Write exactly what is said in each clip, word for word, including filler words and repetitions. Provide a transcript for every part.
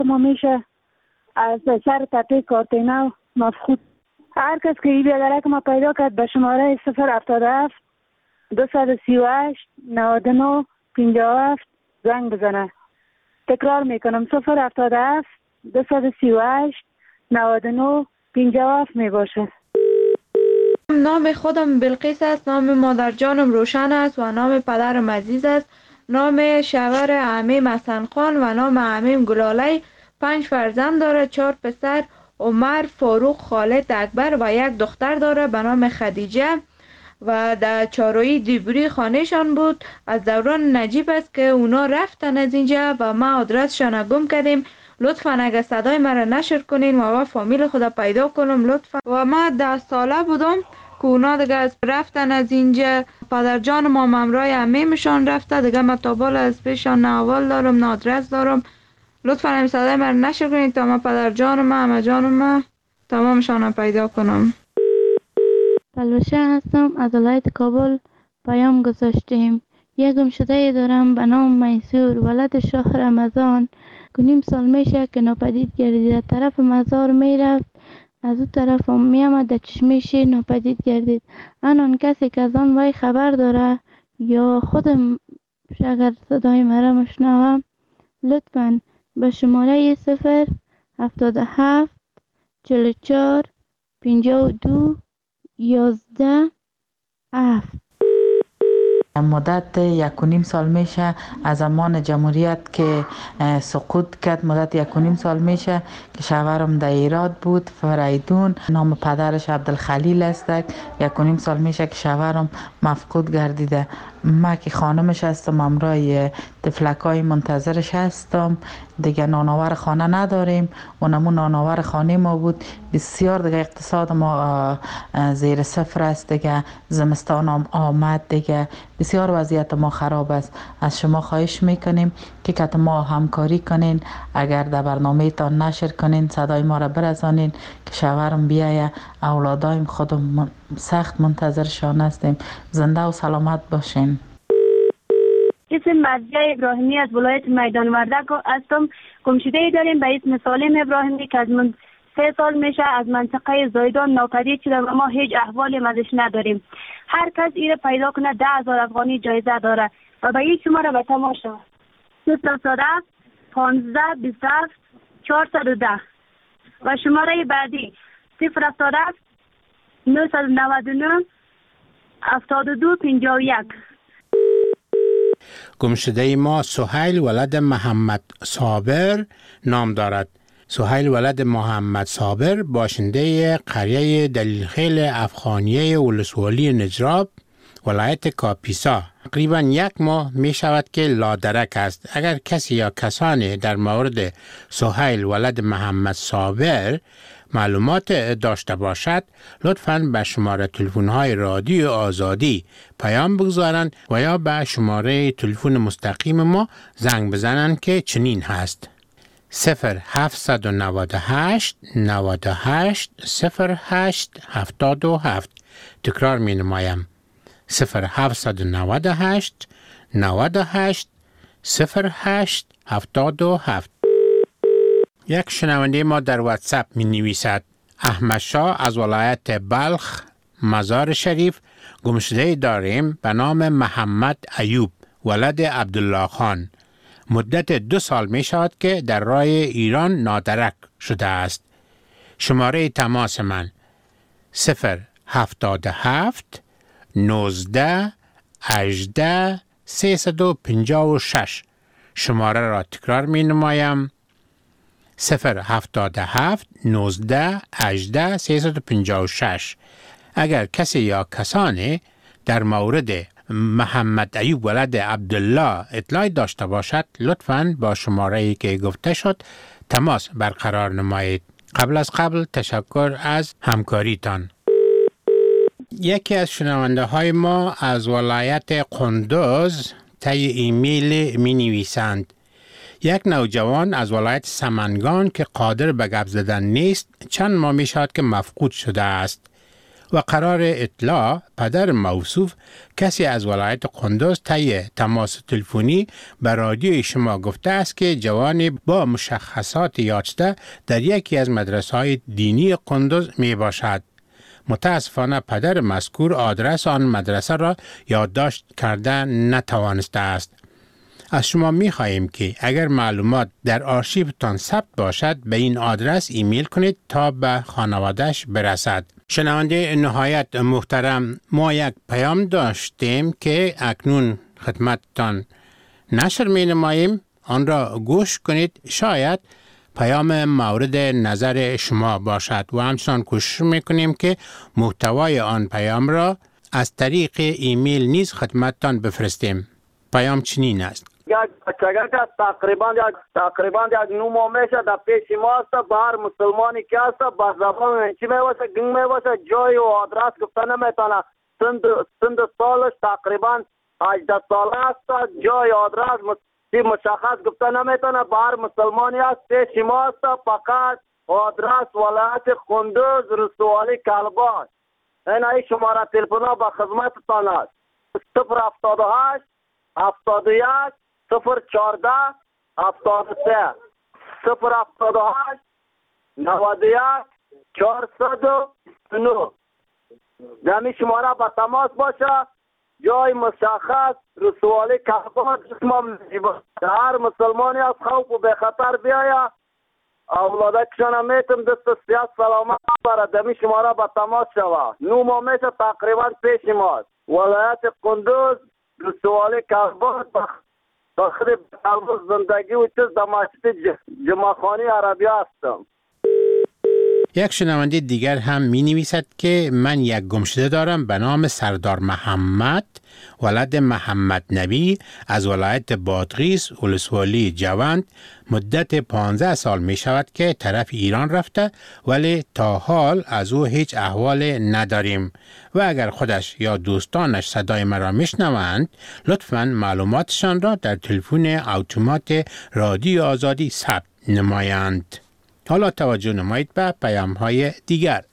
ما میشه از سر تپه کارتینا مفقود. هر کس که این بیادره که ما پیدا کرد به شماره صفر هفتاد و هفت دو سی و هشت نود و نه پنجاه و هفت زنگ بزنه. تکرار میکنم صفر هفتاد و هفت دو سی و هشت نود و نه پنجاه و هفت می باشه. نام خودم بلقیس است، نام مادر جانم روشن است و نام پدرم عزیز است. نام شوهر عمیم حسن خان و نام عمیم گلاله. پنج فرزند داره، چهار پسر عمر، فاروق، خالد، اکبر و یک دختر داره به نام خدیجه و در چاروی دیبری خانهشان بود. از دوران نجیب است که اونا رفتن از اینجا و ما آدرسشان گم کردیم. لطفا اگه صدای مرا نشر کنین و ما فامیل خدا پیدا کنم لطفا. و ما ده ساله بودم که اونا دیگه از رفتن از اینجا. پدر جان ما ممرای عمیمشان رفته دیگه. ما تابال از پیشان نه اول دارم نه آدرس دارم. لطفا همین صدای مرا نشر کنین تا ما پدر جان ما همه جان ما تمامشان پیدا کنم. پلوشه هستم، از ولایت کابل پیام گذاشتیم. یک گمشده دارم به نام میسور، ولد شهر رمضان، که نیم سال میشه که ناپدید گردید. طرف مزار میرفت، از او طرف هم میامد در چشمه شیر ناپدید گردید. آن کسی که از آن وی خبر داره یا خودم اگر صدای مرا مشنوم لطفاً به شماره صفر هفتاد و هفت چهل و چهار پنجاه و دو یازده هفت. مدت یک و نیم سال میشه از زمان جمهوریت که سقوط کرد. مدت یک و نیم سال میشه که شوهرم در ایراد بود، فریدون. نام پدرش عبدالخلیل است. یک و نیم سال میشه که شوهرم مفقود گردیده. ما که خانمش هستم، امرای طفلکای منتظرش هستم. دیگه نانآور خانه نداریم. اونمون نانآور خانه ما بود. بسیار دیگه اقتصاد ما زیر صفر است. دیگه زمستان هم آمد، دیگه بسیار وضعیت ما خراب است. از شما خواهش میکنیم که که ما همکاری کنین. اگر در برنامه تان نشر کنین، صدای ما را برسانین که شوهرم بیایه. اولادایم خودم سخت منتظرشان هستیم. زنده و سلامت باشین. اسم مرضیه ابراهیمی از ولایت میدان وردک هستم. گمشده ای داریم به اسم سالم ابراهیمی که از من سه سال میشه از منطقه زایدان ناپدید شده و ما هیچ احوالی ازش نداریم. هر کس ایره پیدا کنه ده هزار افغانی جایزه داره و به این شماره به تماشا صفر صد پانزده بیست و هفت چهارصد و ده و شماره بعدی صفر هفتاد و هفت نهصد و نود و نه هفتاد و دو پنجاه و یک. گمشده ما سهیل ولد محمد صابر نام دارد. سهیل ولد محمد صابر باشنده قریه دلیلخیل افغانیه ولسوالی نجراب ولایت کاپیسا تقریبا یک ماه می شود که لادرک است. اگر کسی یا کسانی در مورد سهیل ولد محمد صابر معلومات داشته باشد لطفاً به شماره تلفن های رادیو آزادی پیام بگذارند و یا به شماره تلفن مستقیم ما زنگ بزنند که چنین هست: صفر هفت نه هشت نه هشت صفر هشت هفتاد و هفت. تکرار می نمایم: صفر هفت نه هشت نه هشت صفر هشت هفتاد و هفت. یک شنونده ما در واتساپ می نویسد: احمد شاه از ولایت بلخ مزار شریف گمشده داریم به نام محمد ایوب ولد عبدالله خان. مدت دو سال می شود که در راه ایران نادرک شده است. شماره تماس من صفر هفتاد و هفت نوزده هجده سیصد و پنجاه و شش. شماره را تکرار می نمایم: صفر هفتاد و هفت نوزده هجده سیصد و پنجاه و شش. اگر کسی یا کسانی در مورد محمد ایوب ولد عبدالله اطلاع داشته باشد لطفاً با شماره‌ای که گفته شد تماس برقرار نمایید. قبل از قبل تشکر از همکاریتان. یکی از شنونده های ما از ولایت قندوز طی ایمیل می نویسند: یک نوجوان از ولایت سمنگان که قادر به گپ زدن نیست چند ماه می شود که مفقود شده است. و قرار اطلاع پدر موصوف کسی از ولایت قندوز طی تماس تلفنی به رادیوی شما گفته است که جوانی با مشخصات یافته در یکی از مدرسه‌های دینی قندوز می باشد. متاسفانه پدر مذکور آدرس آن مدرسه را یادداشت کرده نتوانسته است. از شما می خواهیم که اگر معلومات در آرشیوتان ثبت باشد به این آدرس ایمیل کنید تا به خانواده‌اش برسد. شنونده نهایت محترم، ما یک پیام داشتیم که اکنون خدمتتان نشر می نماییم. آن را گوش کنید، شاید پیام مورد نظر شما باشد و همچنان کوشش میکنیم که محتوای آن پیام را از طریق ایمیل نیز خدمتتان بفرستیم. پیام چنین است: یک بچگه که تقریبا یک تقریبا یک نو ماه میشه در پیش ما است. به هر مسلمانی که است به زبان چی میواسه گنگ میواسه جای و آدرس گفته نمیتونه. سند سند سالش تقریبا هجده ساله است. جای آدرس مشخص گفته نمیتونه. به هر مسلمانی است پیش ما است. فقط آدرس ولایت قندوز رسوالی کلباش. این ای شماره تلفن به خدمتتان است: صفر هفتاد و هشت هفتاد و یک صفر چهارده هفتاد و سه صفر هفتاد و هشت نود و یک چهارصد و نه. دمی شماره به تماس باشه. جای مشخص رسوالی کلباش اسمم نجیبه. هر مسلمانی از خوف و به خطر بیاید اولاده کشانه میتم دست سیاست سلامت برای دمی شماره به تماس شوه. نو ما میشه تقریبا پیش ماست. ولایت قندوز رسوالی کلباش بخری کلباش زندگی و چیز در مسجد جمعخانی عربی هستم. یک شنونده دیگر هم می نویسد که من یک گمشده دارم به نام سردار محمد ولد محمد نبی از ولایت بادغیس ولسوالی جوند. مدت پانزده سال می شود که طرف ایران رفته ولی تا حال از او هیچ احوال نداریم و اگر خودش یا دوستانش صدای مرا میشنوند لطفاً معلوماتشان را در تلفن اتومات رادیو آزادی ثبت نمایند. حالا توجه نمایید به پیام های دیگر.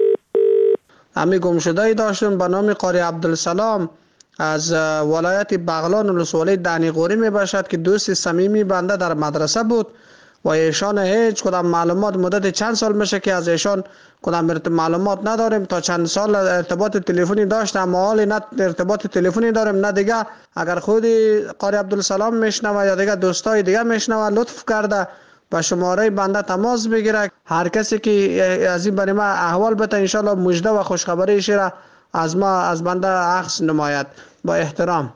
امی گمشده داشتم به نام قاری عبدالسلام از ولایت بغلان ولسوالی دنیقوری می باشد که دوست صمیمی بنده در مدرسه بود و ایشان هیچ کدام معلومات مدت چند سال میشه که از ایشان کدام معلومات نداریم. تا چند سال ارتباط تلفنی داشتم اما حالی نه ارتباط تلفنی داریم نه دیگه. اگر خودی قاری عبدالسلام میشنوه یا دیگه دوستای دیگه میشنوه لطف کرده با شماره بنده تماس بگیره. هر کسی که از این برای ما احوال بده انشالله مژده و خوشخبریش را از ما از بنده عکس نماید. با احترام.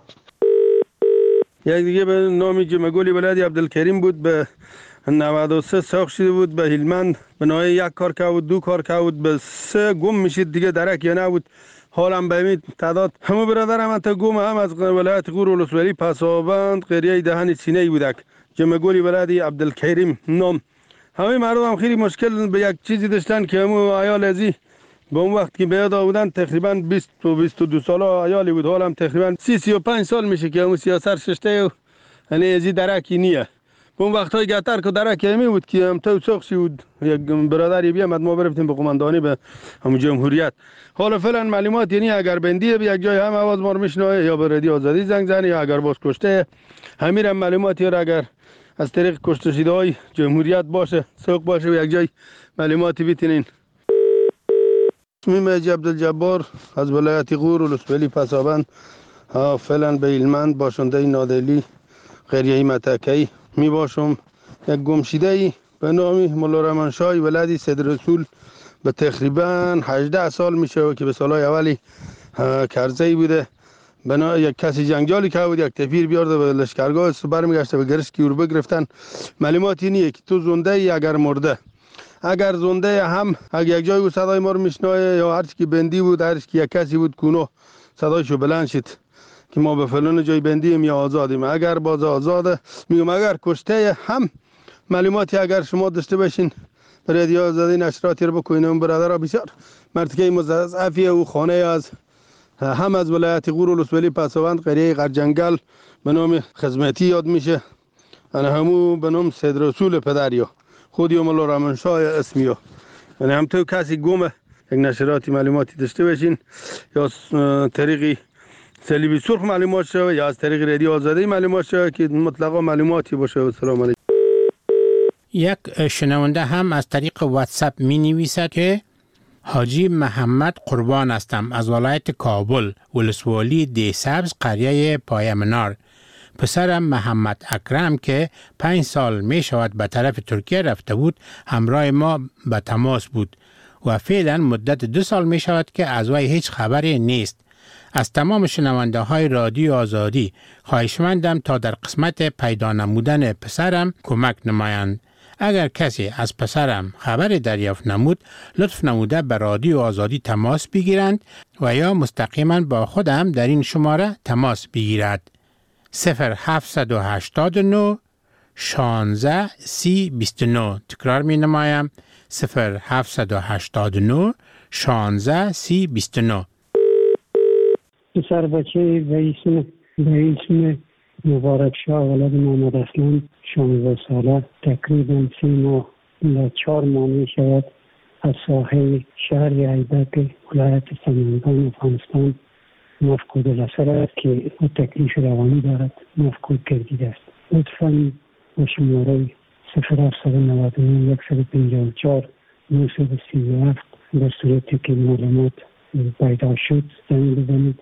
یک دیگه به نام جمگولی ولادی عبدالکریم بود. به نود و سه ساخت شده بود به هلمند. به نوعی یک کار که بود دو کار که بود به سه گم میشید دیگه درک یا نبود. حالم به این تعداد همه برادرم هم تا گم هم از ولایت غور ولسوالی پسابند قریه دهن سینه‌ای بودک. جمگولی ولادی عبدالکریم نام. همه مردم خیلی مشکل به یک چیزی داشتن که همو عیال ازی به اون وقت که بیاد بودن تقریبا بیست و بیست و دو ساله عیالی بود. حالم تقریبا سی سی و پنج سال میشه که همو سیاست ششته و یعنی ازی درکی نیه. به اون وقت های گتر که درکی همی بود که هم تو سخشی بود. یک برادری بیامد ما برفتیم به قماندانی به همو جمهوریت. حالا فعلا معلومات یعنی اگر بندیه به یک جای هم آواز ما رو میشنوه یا به رادیو آزادی زنگ زنه یا اگر باز کشته همین معلوماتی را اگر از طریق کشته شده های جمهوریت باشه سوق باشه و یک جای معلوماتی بیتینین. اسمیم اجی عبدالجبار از ولایت غور ولسوالی پسابند فعلا به هلمند باشنده نادلی قریه متکی می باشم. یک گمشیده ای به نام مولا رحمانشاه ولدی سید رسول به تقریبا هجده سال میشه که به سالهای اولی کرزی بوده. بنا یک کسی جنگجالی که بود یک تفیر بیارده به لشکرگاه برمیگشته به گرش کی رو بگرفتن. معلوماتی نیه که تو زنده ای اگر مرده. اگر زنده هم اگر یک جای او صدای ما رو میشنوه یا هر چی که بندی بود هر چی که یک کسی بود کونو صدایشو بلند شد که ما به فلان جای بندیم یا آزادیم. اگر باز آزاده میگم اگر کشته هم معلوماتی اگر شما داشته باشین رادیو آزادی نشراتی رو بکنین. اون برادرها بسیار مرتکه مضاعفی او خانه از هم از ولایت غور ولسوالی پسابند قریه قرجنگل به نام خدمتی یاد میشه. انا همو به نام سید رسول پدریا خودی مولا رحمانشاه اسمیو. یعنی هم تو کسی گم یک نشراتی معلوماتی داشته باشین، یا طریق صلیبی سرخ معلومات شود یا از طریق رادیو آزادی معلومات شود که مطلقا معلوماتی باشه. و سلام علیکم. یک شنونده هم از طریق واتساپ می نویسد که حاجی محمد قربان هستم از ولایت کابل، ولسوالی دی سبز، قریه پای منار. پسرم محمد اکرم که پنج سال می شود به طرف ترکیه رفته بود همراه ما به تماس بود و فعلا مدت دو سال می شود که از وی هیچ خبری نیست. از تمام شنونده های رادیو آزادی خواهشمندم تا در قسمت پیدا نمودن پسرم کمک نمایند. اگر کسی از پسرم خبری دریافت نمود لطف نموده به رادیو آزادی تماس بگیرند و یا مستقیما با خودم در این شماره تماس بگیرد. صفر هفت هشت نه شانزده سی بیست و نه. تکرار می نمایم. صفر هفت هشت نه شانزده سی بیست و نه. پسر بچه به اسم به اسم مبارک شاه ولد محمد اسلم شانزده ساله تقریبا سه ماه و چهار ماه می شود از ساحل شهر ایبک ولایت سمنگان افغانستان مفقود الاثر است که او تکلیف روانی دارد، مفقود گردیده است. لطفاً با شماره صفر هفت نه نه صد و پنجاه و چهار نهصد و سی و هفت در صورتی که معلومات پیدا شد زنگ بزنید.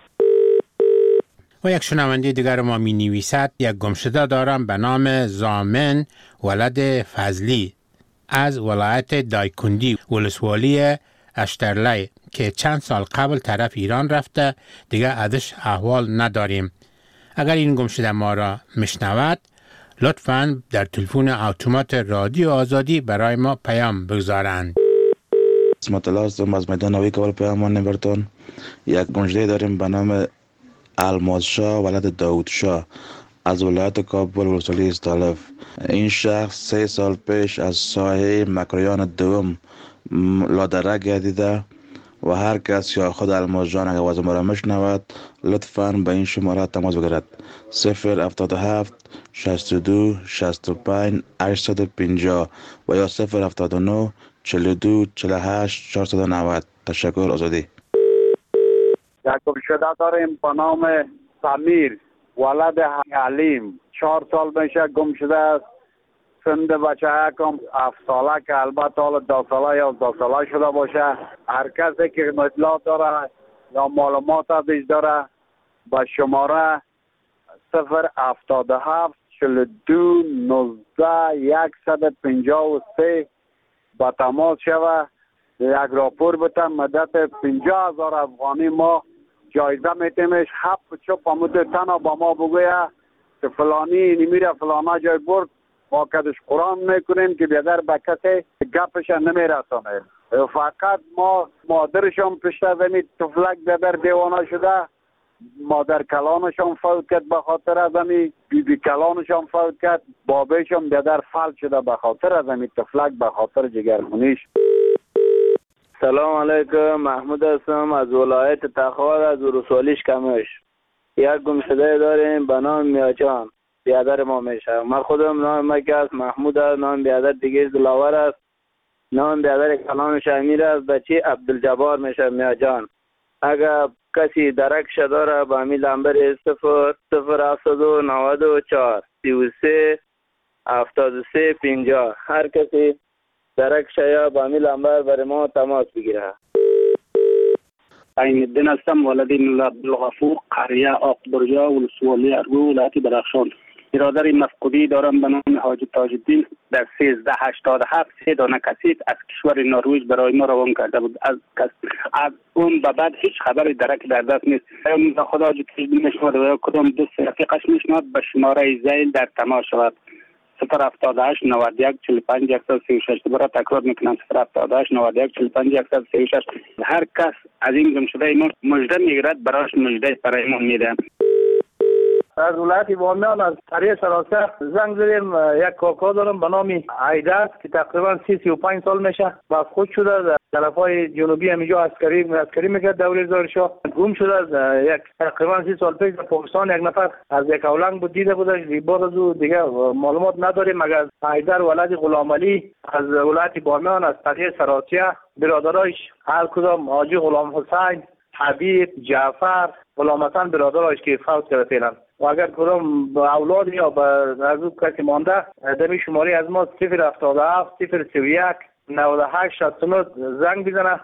و یک شنونده دیگر ما می نویسد یک گمشده دارم به نام زامن ولد فضلی از ولایت دایکندی ولسوالی اشترلی که چند سال قبل طرف ایران رفته، دیگه ازش احوال نداریم. اگر این گمشده ما را میشنود لطفاً در تلفن اتومات رادیو آزادی برای ما پیام بگذارند. اسمت الله هستم از میدان نوی کابل پیامان نبرتون. یک گمشده داریم به نام الماس شاه ولد داود شاه از ولایت کابل ولسوالی استالف. این شخص سه سال پیش از ساحه مکریان دوم لادره گردیده و هر کس یا خود الماس جان اگر وزن را مشنود لطفاً به این شماره تماس بگیرد. صفر هفتاد و هفت شصت و دو شصت و پنج هشتصد و پنجاه و یا صفر هفتاد و نه چهل و دو چهل و هشت چهارصد و نود. تشکر. آزادی. یک گمشده داریم به نام سمیر ولد حلیم، چهار سال میشه گمشده است. سند بچه یکم هفت ساله که البته حالا دو ساله یا دو ساله شده باشه. هر کسی که اطلاعات داره یا معلومات ازش داره با شماره صفر هفتاد و هفت چهل و دو نوزده صد و پنجاه و سه با تماس شود. یک راپور بتن مدت پنجاه هزار افغانی ما جایزه میتیمش. هفت چوب امود تنها با ما بگویه که فلانی نمیره فلانا جای برد، ما کدش قرآن میکنیم که بیادر به کسی گپش نمیرسانه. فقط ما مادرشان پشت زمین تفلک بیادر دیوانه شده، مادر کلانشان فوت کرد به خاطر از امی، بی بی کلانشان فوت کرد، بابیشان بیادر فلج شده به خاطر از امی تفلک، به خاطر جگرخونیش. سلام علیکم، محمود هستم از ولایت تخار از ولسوالی کمش. یک گمشده داریم به نام میاجان، بیادر ما میشه. من خودم نام مکه است، محمود است. نام بیادر دیگه دلاور است. نام بیادر کلانش امیر است. بچه عبدالجبار میشه میاجان. اگر کسی درکش داره با امی لنبر صفر صفر هفتاد و نود و چهار سی و سه هفتاد و سه پنجاه، هر کسی درکش یا با امی لنبر برای ما تماس بگیره. عین الدین هستم، ولد عبدالغفور، قریه آق برجا، ولسوالی ارگو، ولایت بدخشان. برادر مفقودی دارم به نام حاجی تاج الدین در سیزده هشتاد و هفت سه دانه کسیت از کشور نروژ برای ما روان کرده بود. از از اون به بعد هیچ خبری درک در دست نیست. خدا حاجی تاج الدین میشود و کدام دوست رفیقش میشود به شماره زیل در تماس شود. صفر هفتاد و هشت نود و یک چهل و پنج صد و سی و شش. دوباره تکرار میکنم صفر هفتاد و هشت نود و یک چهل و پنج صد و سی و شش. هر کس از این گمشده ما مژده میگیرد برایش مژده برای ما میدن. از ولایت بامیان از قریه سراسر زنگ زدیم. یک کاکا دارم به نام عیدر که تقریبا سی سی و پنج سال میشه، مفقود شده در طرفای جنوبی همینجا عسکری عسکری میکرد دوره زار شاه. گم شده از یک تقریبا سی سال پیش در پاکستان. یک نفر از یک اولنگ بود دیده بودش، بعد از او دیگه معلومات نداریم. مگر عیدر ولد غلام علی از ولایت بامیان از قریه سراسر برادرایش هر کدام حاجی غلام حسین، حبیب، جعفر، غلام حسن برادرایش که فوت کرده فعلا و اگر کدام به اولاد یا به از او کسی مانده در شماره از ما صفر هفتاد و هفت صفر سی و یک نود و هشت شصت و نه زنگ بزنه.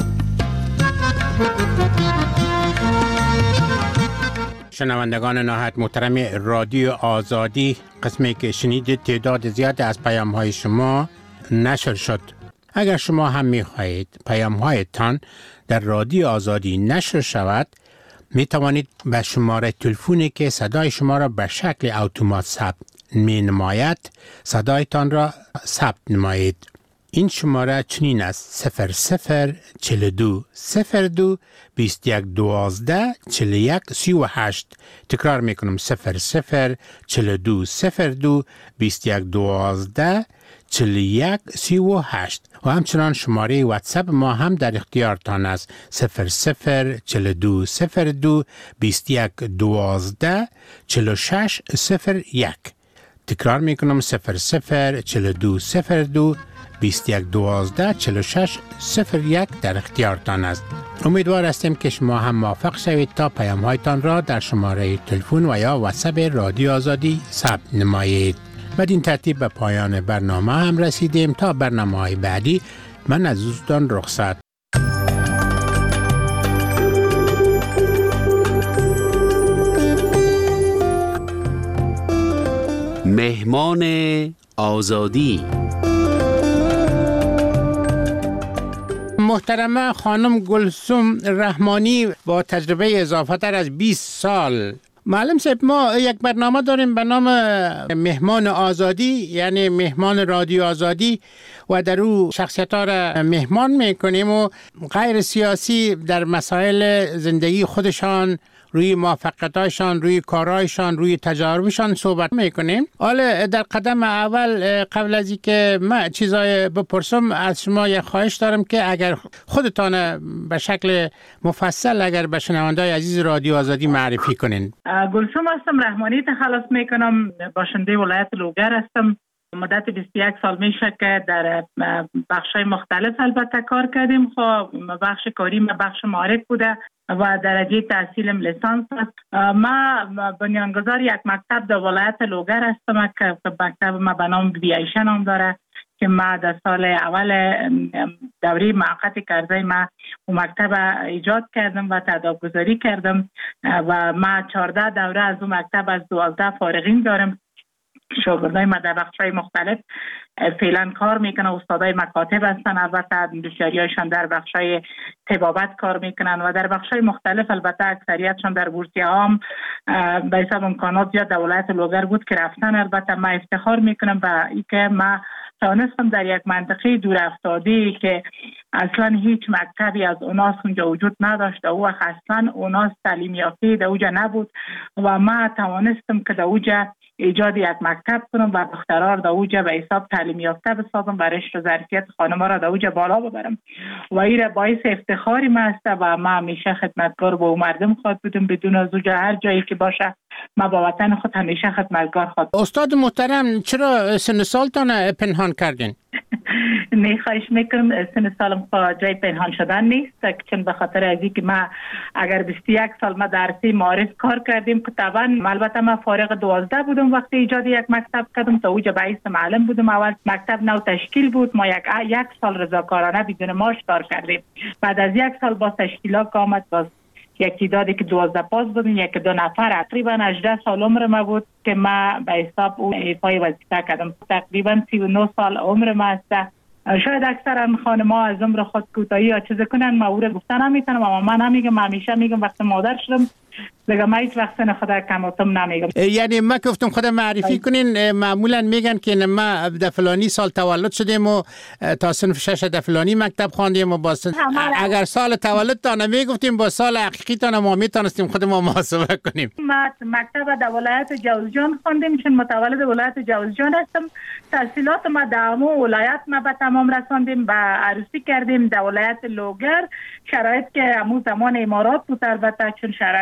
شنوندگان نهایت محترم رادیو آزادی، قسمی که شنیدید تعداد زیاد از پیام های شما نشر شد. اگر شما هم می خواهید پیام هایتان در رادیو آزادی نشر شود، می توانید به شماره تلفنی که صدای شما را به شکل اتومات ثبت می نماید صدایتان را ثبت نمایید. این شماره چنین است: صفر صفر چهل و دو صفر دو بیست و یک دوازده چهل و یک سی و هشت. تکرار میکنم: صفر صفر چهل و دو صفر دو بیست و یک دوازده چهل و یک سی و هشت. و همچنان شماره واتساپ ما هم در اختیارتان است: صفر صفر چهل و دو صفر دو بیست و یک دوازده چهل و شش صفر یک. تکرار میکنم: صفر صفر چهل و دو صفر دو بیست و یک دوازده چهل و شش صفر یک در اختیارتان است. امیدوار هستیم که شما هم موفق شوید تا پیام هایتان را در شماره تلفن و یا واتساپ رادیو آزادی ثبت نمایید. بدین ترتیب به پایان برنامه هم رسیدیم. تا برنامه های بعدی من از دوستان رخصت. مهمان آزادی. محترمه خانم گلسوم رحمانی با تجربه اضافه تر از بیست سال. معلم صاحب، ما یک برنامه داریم به نام مهمان آزادی، یعنی مهمان رادیو آزادی، و در او شخصیت ها را مهمان میکنیم و غیر سیاسی در مسائل زندگی خودشان، روی موفقیتاشان، روی کارایشان، روی تجاربشان صحبت میکنیم. حالا در قدم اول قبل از اینکه من چیزای بپرسم از شما یک خواهش دارم که اگر خودتان به شکل مفصل اگر به شنونده‌های عزیز رادیو آزادی معرفی کنین. گلسوم هستم، رحمانی تخلص میکنم، باشنده ولایت لوگر هستم. مدت بیست و یک سال میشه که در بخشای مختلف البته کار کردیم. خب بخش کاری ما بخش معارف بوده و درجه تحصیلم لیسانس است. ما بنیانگذار یک مکتب در ولایت لوگر هستم که مکتب ما به نام بی عایشه نام داره که ما در سال اول دوره موقت کرده ما اون مکتب ایجاد کردم و تداوم گذاری کردم و ما چهارده دوره از اون مکتب از دوازده فارغین دارم. شاگردای ما در بخش‌های مختلف فعلا کار میکنن. استادای مکاتب هستن، البته دوشاریاشان در بخش‌های طبابت کار میکنن و در بخش‌های مختلف البته اکثریتشان در بورسیه هم به حساب امکانات زیاد در ولایت لوگر بود که رفتن. البته ما افتخار میکنم به اینکه ما توانستم در یک منطقه دور افتاده که اصلا هیچ مکتبی از اوناس اونجا وجود نداشت و اصلا اوناس تعلیم یافته در اونجا نبود و ما توانستم که در اونجا ایجاد یک مکتب کنم و دخترها در اونجا به حساب تعلیم یافته بسازم و رشد و ظرفیت خانم‌ها را در اونجا بالا ببرم و این باعث افتخاری ما است و ما همیشه خدمتگار با مردم خود بودم بدون از اونجا هر جایی که باشه ما با وطن خود همیشه خدمتگار خود. استاد محترم، چرا سن سالتان پنهان کردین؟ نه خواهش میکنم، سن سالم جای پنهان شدن نیست، چون به خاطر از اینکه ما اگر بیست و یک سال ما در عرصه معارف کار کردیم که طبعا البته ما فارغ دوازده بودم وقتی ایجاد یک مکتب کردم تا اوجا بعیس معلم بودم. اول مکتب نو تشکیل بود، ما یک یک سال رضاکارانه بدون معاش کار کردیم. بعد از یک سال با تشکیلات آمد باز یک تعدادی که دوازده پاس بودیم، یک دو نفر. تقریبا هجده سال عمر ما بود که ما به حساب اون ایفای وظیفه کردم. تقریبا سی و نه سال عمر ما است. شاید اکثر خانم‌ها از عمر خود کوتاهی یا چیز کنن، ما او را گفتن نمیتونم اما من نمیگم. همیشه میگم وقتی مادر شدم دیگه ما هیچ وقت نه خدا کماتم نمیگم. یعنی ما گفتم خود معرفی کنین، معمولا میگن که ما در فلانی سال تولد شدیم و تا صنف شش در فلانی مکتب خواندیم و با اگر سال تولد تا نمیگفتیم با سال حقیقی تا ما میتونستیم خود ما محاسبه کنیم. ما مکتب در ولایت جوزجان خواندیم چون متولد ولایت جوزجان هستم. تحصیلات ما در همون ولایت ما به تمام رساندیم، به عروسی کردیم در ولایت لوگر. شرایط که همون زمان امارات بود البته چون شرایط اقامت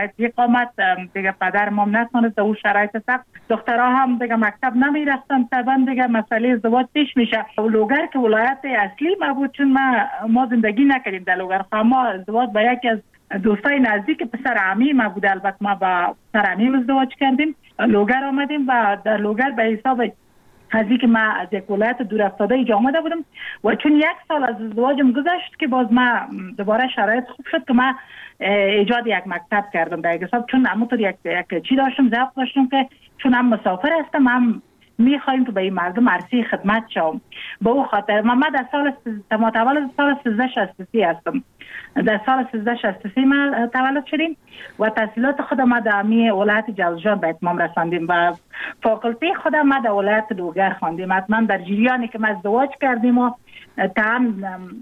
آمد دیگه پدر ما نتونست در اون شرایط سخت دخترها هم دیگه مکتب نمی رفتن طبعا دیگه مسئله ازدواج پیش میشه. لوگر که ولایت اصلی ما بود چون ما ما زندگی نکردیم در لوگر، اما ازدواج با یکی از دوستای نزدیک پسر عمی ما بود. البته ما با پسر عمی ازدواج کردیم، لوگر آمدیم و در لوگر به حساب از اینکه ما از یک ولایت دور افتاده اینجا آمده بودم و چون یک سال از ازدواجم گذشت که باز ما دوباره شرایط خوب شد که ما ایجاد یک مکتب کردم در حساب، چون همونطور یک یک چی داشتم ضبط داشتم که چون هم مسافر هستم هم میخوایم که به این مردم عرصه خدمت شوم. به او خاطر من در سال متولد سال سیزده شصت و سه هستم. در سال سیزده شصت و سه ما تولد شدیم و تحصیلات خودم ما در امی ولایت جوزجان به اتمام رساندیم و فاکولته خودم ما در ولایت لوگر خواندیم. حتما در جریانی که ما ازدواج کردیم و تام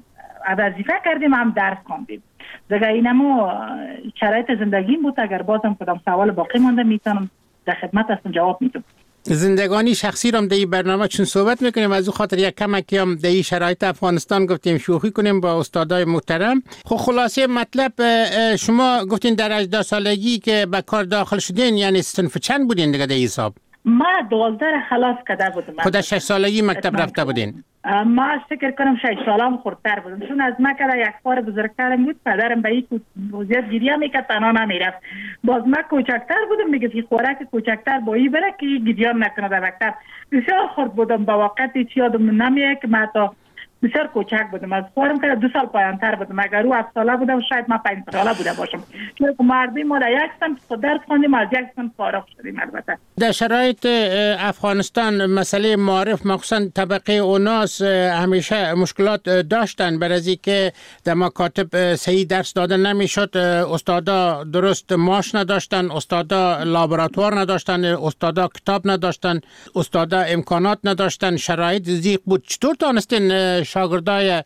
وظیفه کردیم هم درس خواندیم. دیگه اینمو شرایط زندگی بود. اگر بازم کدام سوال باقی مونده میتونم در خدمت هستم جواب میدم. زندگانی شخصی رو در این برنامه چون صحبت میکنیم از او خاطر یک کمکی هم در این شرایط افغانستان گفتیم شوخی کنیم با استادای محترم. خب خلاصه مطلب شما گفتین در هجده سالگی که به کار داخل شدین، یعنی صنف چند بودین دیگه در حساب؟ ما دوازده خلاص کرده بودم. خود شش سالگی مکتب رفته بودین؟ ما فکر کنم شش سالم خردتر بودم چون از ما که یک بار بزرگترم بود پدرم به این وضعیت گریه میکرد تنها نمیرفت. باز ما کوچکتر بودم میگه که خوراک کوچکتر با این بره که گریه نکنه در مکتب. بسیار خرد بودم با وقت هیچ یادم نمیاد که ما تا بسیار کوچک بودم. از خورم که دو سال پایانتر بودم. اگر او هفت ساله بودم شاید ما پنج ساله بوده باشم. چون مردی ما در یک سنف درس خواندیم از یک سنف فارغ شدیم. البته در شرایط افغانستان مسئله معارف مخصوصا طبقه اوناس همیشه مشکلات داشتن بر از اینکه در مکاتب صحیح درس دادن نمیشد، استادا درست معاش نداشتن، استادا لابراتوار نداشتن، استادا کتاب نداشتن، استادا امکانات نداشتن، شرایط ضیق بود. چطور تونستین شاگردای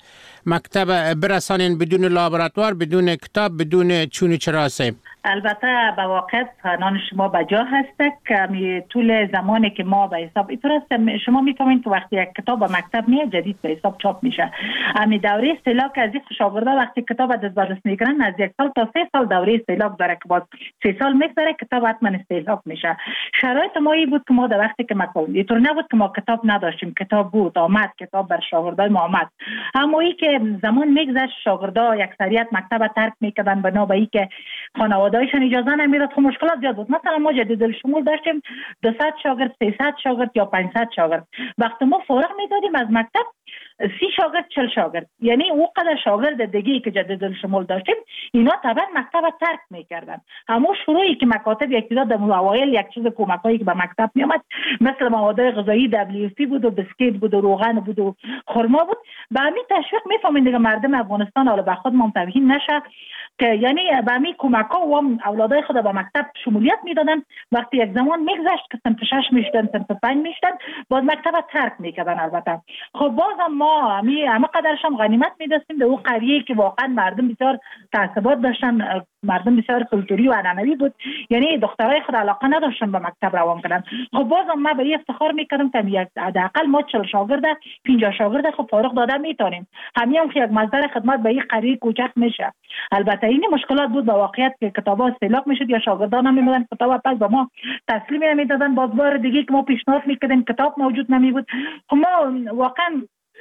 مکتب برسانین بدون لابراتوار، بدون کتاب، بدون چونی چراسه؟ البته به واقع نان شما بجا هست که طول زمانی که ما به حساب اینطور است شما میفهمید که وقتی یک کتاب به مکتب میاد جدید به حساب چاپ میشه. امی دوره استهلاک از این شاگردا وقتی کتاب از دسترس میگیرن از یک سال تا سه سال دوره استهلاک داره که باز سه سال میگذره کتاب حتما استهلاک میشه. شرایط ما این بود که ما در وقتی که مکتب اینطور نبود که ما کتاب نداشتیم، کتاب بود آمد، کتاب بر شاگردای ما آمد. اما این که زمان میگذشت شاگردا اکثریت مکتب ترک میکردن بنا به اینکه خانواده دایشان اجازه نمیداد. خب مشکلات زیاد بود. مثلا ما جدید الشمول داشتیم دویست شاگرد، سیصد شاگرد یا پانصد شاگرد. وقتی ما فارغ میدادیم از مکتب سی شاگرد چهل شاگرد، یعنی او قدر شاگرد دیگه که جدید الشمول داشتیم اینا طبعا مکتب ترک میکردن. همون شروعی که مکاتب یک تعداد در اوایل یک چیز کمکایی که به مکتب میامد مثل مواد غذایی دبلیو اف پی بود و بسکیت بود و روغن بود و خرما بود. به همین تشویق میفهمید دیگه مردم افغانستان حالا به خود منتبهین نشه که یعنی به همین کمک‌ها و اولادای خود به مکتب شمولیت میدادن. وقتی یک زمان میگذشت که سنف شش میشدن سنف پنج میشدن باز مکتب ترک میکردن. البته خب باز هم ما همه همه قدرش هم غنیمت میدستیم به اون قریه که واقعا مردم بسیار تعصبات داشتن، مردم بسیار کلتوری و عنعنوی بود، یعنی دخترای خود علاقه نداشتن به مکتب روان کردن. خب باز هم ما به این افتخار میکردم که یک حداقل ما چهل شاگرد پنجاه شاگرد خب فارغ دادن میتونیم. همین هم که یک مصدر خدمت به این قریه کوچک میشه. البته این مشکلات بود با واقعیت که کتابا استهلاک میشد یا شاگردان نمیدادن کتاب پس به ما تسلیم نمیدادن. باز بار دیگه که ما پیشنهاد میکردیم کتاب موجود نمیبود. خب ما واقعا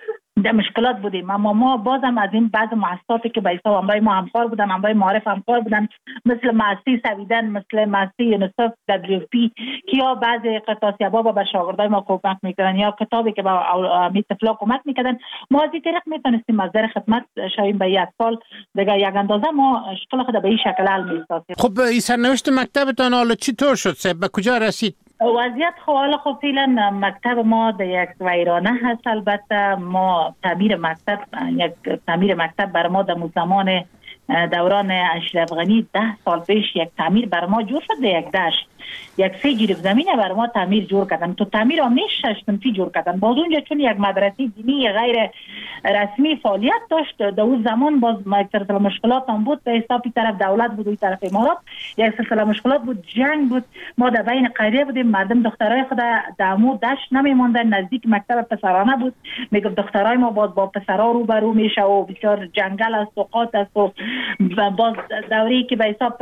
در مشکلات بودیم. اما ما بازم از این بعض مؤسساتی که به حساب امرای ما همکار بودن، امرای معارف همکار بودن، مثل مؤسسه سویدن، مثل مؤسسه یونیسف، دبلیو اف پی که یا بعضی قطاسیابا با شاگردای ما کمک میکردن یا کتابی که با میتفلا کمک میکردن، ما از این طریق میتونستیم مصدر خدمت شویم به اطفال. دیگه یک اندازه ما اشکال خود به این شکل حل میسازیم. خب این سرنوشت مکتبتان حالا چطور شد؟ به کجا رسید؟ وضعیت خواهال خب فعلا مکتب ما در یک ویرانه هست. البته ما تعمیر مکتب یک تعمیر مکتب بر ما در زمان دوران اشرف غنی ده سال پیش یک تعمیر بر ما جور شد در یک دشت. یک سه گیرف زمینه بر ما تعمیر جور کردن. تو تعمیر هم نیست شش صنفی جور کردن. باز اونجا چون یک مدرسه دینی غیر رسمی فعالیت داشت. در اون زمان باز یک سلسله مشکلات هم بود، به حساب طرف دولت بود و طرف امارات یک سلسله مشکلات بود، جنگ بود. ما در بین قریه بودیم، مردم دخترای خود در مو دشت نمیموندن، نزدیک مکتب پسرانه بود. میگفت دخترای ما باز با پسرا رو برو میشه و بسیار جنگل است و قات است و باز دوری که به حساب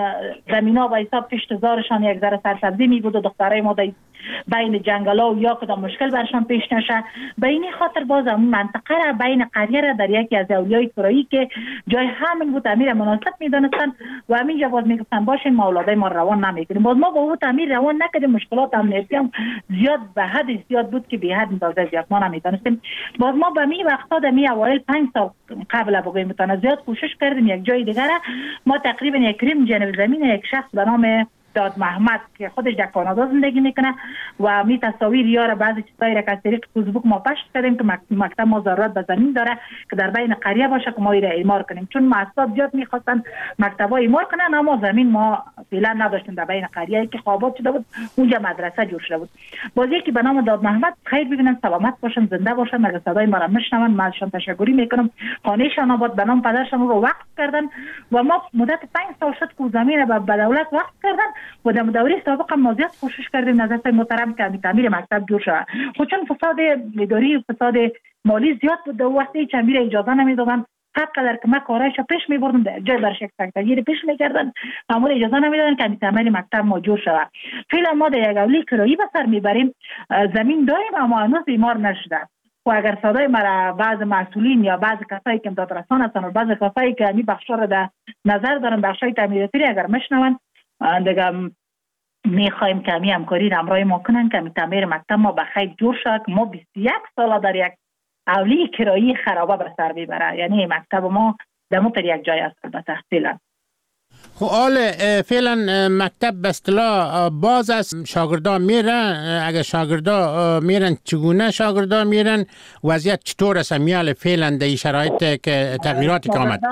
زمینا به حساب پشتزارشان یک ذره سرسبزی می بود و دخترای ما در بین جنگلا و یا کدام مشکل برشان پیش نشه. به این خاطر باز اون منطقه را بین قریه را در یکی از اولیای کرایی که جای همین بود امیر مناسب میدونستن و همینجا باز میگفتن باشین ما اولادای ما روان نمیکنیم. باز ما با او امیر روان نکردیم، مشکلات امنیتی هم زیاد به حد زیاد بود که به حد اندازه زیاد ما نمیدونستیم. باز ما به می وقتا در می اوایل پنج سال قبل بگویم متونه زیاد کوشش کردیم یک جای دیگر ما تقریبا یک ریم جنوب زمین یک شخص به نام داد محمد که خودش در کانادا زندگی میکنه و می تصاویر یاره بعضی چیزایی را که از طریق فیسبوک ما پشت کردیم که مکتب ما ضرورت به زمین داره که در بین قریه باشه که ما ایره ایمار کنیم، چون مؤسسات زیاد میخواستن مکتبا ایمار کنن اما زمین ما فعلا نداشتیم در بین قریه که خوابات شده بود، اونجا مدرسه جور شده بود. بازی که به نام داد محمد خیر ببینن، سلامت باشن، زنده باشن، مگه صدای ما را میشنون، من ازشان تشکری میکنم. خانهشان آباد، به نام پدرشان رو وقف کردن و ما مدت پنج سال شد که زمین به دولت وقف کردن و در دوره سابق هم زیاد کوشش کردیم نظر محترم که تعمیر مکتب جور شود. خود چون فساد اداری و فساد مالی زیاد بود در وقتی که امیر اجازه نمیدادن، هر قدر که ما کارایش پیش میبردیم در جای برش یک تکتگیر پیش میکردن، امور اجازه نمیدادن که تعمیر مکتب ما جور شود. فعلا ما در یک اولی کرایی به سر میبریم، زمین داریم اما هنوز ایمار نشده. و اگر صدای مرا بعض مسئولین یا بعض کسایی که امداد رسان هستن و بعض کسایی که این بخشا را در نظر دارن، بخشای تعمیراتی اگر مشنون دیگه میخوایم که همی همکاری همراه ما کنن که تعمیر مکتب ما بخیر جور شد. ما بیست و یک سال در یک اولی کرایی خرابه به سر میبره، یعنی مکتب ما دمو پر یک جای است به تحصیل. خب حال فعلا مکتب به اصطلاح باز است، شاگردان میرن؟ اگر شاگردان میرن چگونه شاگردان میرن؟ وضعیت چطور است میال فعلا در این شرایط که تغییراتی که آمد؟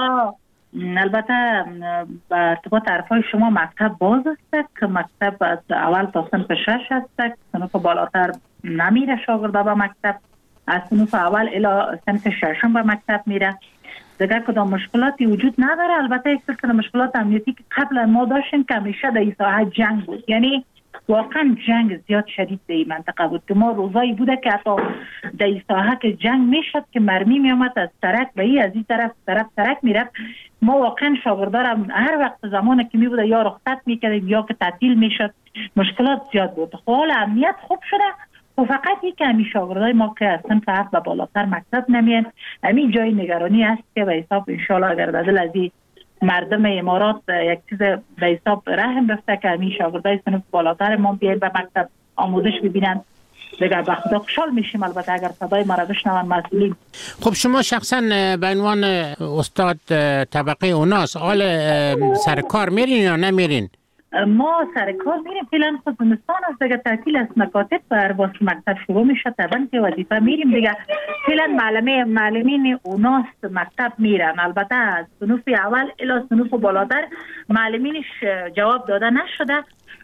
البته به ارتباط حرفای شما مکتب باز است که مکتب از اول تا صنف شش است، صنف بالاتر نمیره شاگردا به مکتب، از صنف اول الی صنف ششم به مکتب میره. دیگر کدام مشکلاتی وجود نداره. البته یک سری مشکلات امنیتی که قبل ما داشتیم که همیشه در این ساحه جنگ بود، یعنی واقعا جنگ زیاد شدید در این منطقه بود که ما روزایی بوده که حتی در این ساحه که جنگ میشد که مرمی میامد از ترک به این از این طرف طرف ترک میرفت، ما واقعا شاگردارم هر وقت زمانی که میبوده یا رخصت میکردیم یا که تعطیل میشد، مشکلات زیاد بود. خب حالا امنیت خوب شده و فقط یک کمی شاگردای ما که اصلا فقط به بالاتر مکتب نمیان، همین جای نگرانی است که به حساب انشالله اگر بدل از این مردم امارات یک چیز به حساب رحم بفته که همین شاگردای صنف بالاتر ما بیاین به مکتب آموزش ببینن، دیگر به خدا خوشحال میشیم. البته اگر صدای ما را بشنون مسئولین. خب شما شخصا به عنوان استاد طبقه اوناس حال سر کار میرین یا نمیرین؟ ما سر کار میریم، فعلا خود زمستان است دیگه، تعطیل است، مکاتب بر واسه مکتب شروع میشه، طبعا که وظیفه میریم دیگه. فعلا معلمه معلمین اوناس مکتب میرن، البته از صنف اول الی صنف بالاتر معلمینش جواب داده نشده،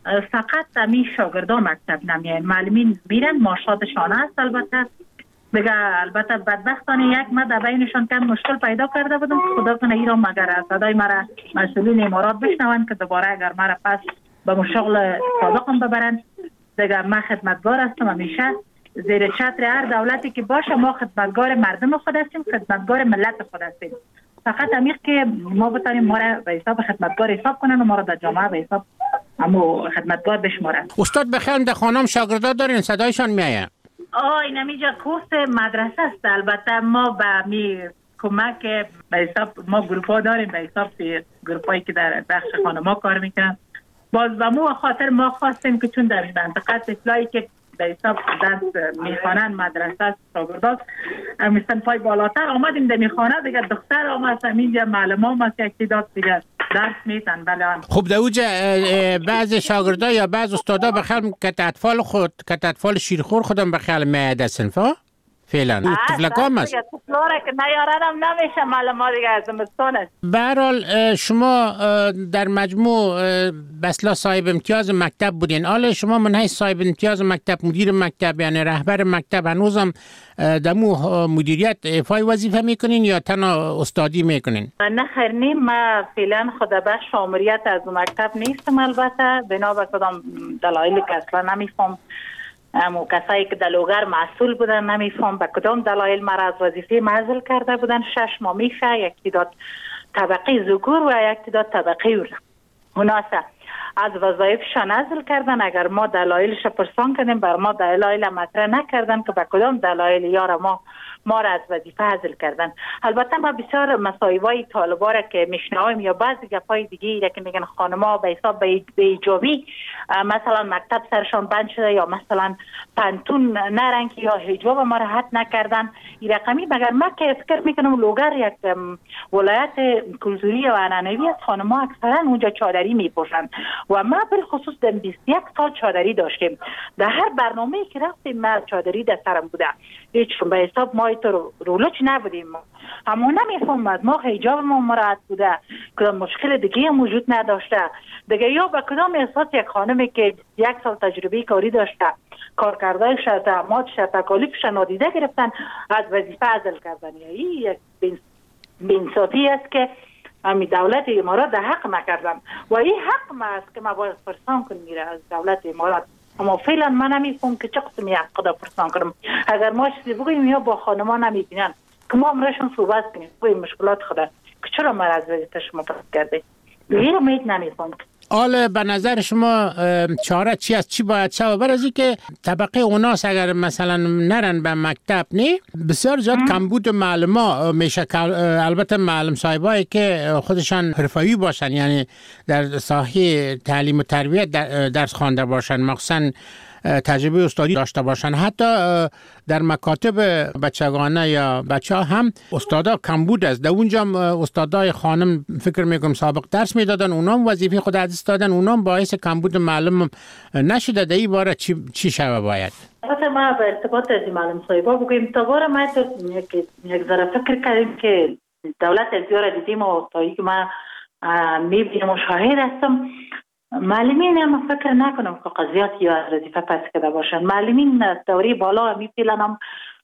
فقط همین شاگردان مکتب نمیان، معلمین میرن، معاشاتشان هست. البته دیگه البته بدبختانه یک ما در بینشان کم مشکل پیدا کرده بودم، خدا کنه ایران مگر صدای مرا مسئولین امارات بشنون که دوباره اگر مرا پس به مشغل صادقم ببرن. دیگه ما خدمتگار هستم، همیشه زیر چتر هر دولتی که باشه ما خدمتگار مردم خود هستیم، خدمتگار ملت خود هستیم. فقط عمیق که ما بتانیم ما را به حساب خدمتگار حساب کنن و ما را در جامعه به حساب همو خدمتگار بشمارن. استاد بخیر در خانم شاگردا دارین صدایشان میاد؟ آه این همیجا کورس مدرسه است. البته ما به می کمک به حساب ما گروپ ها داریم، به حساب گروپ هایی که در بخش خانما کار میکنن. باز به مو خاطر ما خواستیم که چون در منطقه اصلاحی که به حساب دست میخوانن مدرسه است شاگرداست مثلا پای بالاتر آمدیم در میخوانه دیگه دختر آمد همینجا معلم آمد که اکتیداد دیگه درس میتن. بله. خب در اوجه بعض شاگردا یا بعض استادا بخیال که اطفال خود که اطفال شیرخور خودم بخیال میاد صنفا؟ فعلا تفلکام است. تفلاره که نیارنم نمیشه مال ما دیگه از زمستان است. به هر حال شما در مجموع بسلا صاحب امتیاز مکتب بودین. حالا شما من حیث صاحب امتیاز مکتب، مدیر مکتب یعنی رهبر مکتب، هنوزم دمو مدیریت ایفای وظیفه میکنین یا تنها استادی میکنین؟ نه خیر نیم، ما فعلا خود بخش آمریت از مکتب نیستم. البته بنا به کدام دلایلی که اصلا نمیفهم، امو کسایی که دلوگر مسئول بودن نمیفهم به کدام دلایل مرا از وظیفه معزل کرده بودن. شش ماه میشه یک تعداد طبقه ذکور و یک تعداد طبقه اناثه از وظایفشان عزل کردن. اگر ما دلایلش پرسان کردیم بر ما دلایل مطرح نکردن که به کدام دلایل یار ما ما را از وظیفه عزل کردن. البته ما بسیار مصایبای طالبا را که میشنویم یا بعضی گپای دیگه را که میگن خانم‌ها به حساب به ایجابی مثلا مکتب سرشان بند شده یا مثلا پنتون نرنگ یا حجاب ما را حد نکردن، این رقمی مگر ما که فکر میکنم لوگر یک ولایت کلتوری و عنعنوی است، خانم‌ها اکثرا اونجا چادری میپوشند و ما به خصوص در بیست و یک سال چادری داشتیم. در هر برنامه‌ای که رفتیم ما چادری در سرم بوده، هیچ به حساب ما تو رولوچ نبودیم. اما نمیفهم از ما حجاب ما مراعات بوده، کدام مشکل دیگه هم وجود نداشته دیگه. یا به کدام احساس یک خانمی که یک سال تجربه کاری داشته کارکردهایش تعهداتش تکالیفش نادیده گرفتن از وظیفه عزل کردن. این یک بی‌انصافی است که امی دولت امارات در حق ما کردن و این حق ما است که ما باید پرسان کنیم میره از دولت امارات. اما فعلا من نمیفهم که چه قسمی حق دا پرسان کنم. اگر ما چیزی بگوییم یا با خانما نمیبینن که ما امرشون صحبت کنیم بگوییم مشکلات خدا که چرا ما از وظیفه شما پس کرده. این رو مید نمیفهم. حالا به نظر شما چاره چی است؟ چی باید شود؟ برای از که طبقه اوناس اگر مثلا نرن به مکتب نه بسیار زیاد کمبود معلم میشه. البته معلم صاحبایی که خودشان حرفه‌ای باشن، یعنی در ساحه تعلیم و تربیت درس خوانده باشن، مخصوصا تجربه استادی داشته باشن، حتی در مکاتب بچگانه یا بچه ها هم استادا کمبود است. در اونجا استادای خانم فکر میکنم سابق درس میدادن، اونام وظیفه خود از دادن، اونام باعث کمبود معلم نشده. در این باره چی چی شوه باید؟ البته ما به ارتباط از معلم صاحبا بگویم تا بار ما یک ذره فکر کردیم که دولت ازیار دیدیم و تایی که ما میبینیم و شاهد هستم، معلمین هم فکر نکنم که قضیات یا از وظیفه پس کده باشن. معلمین دوری بالا می پیلن هم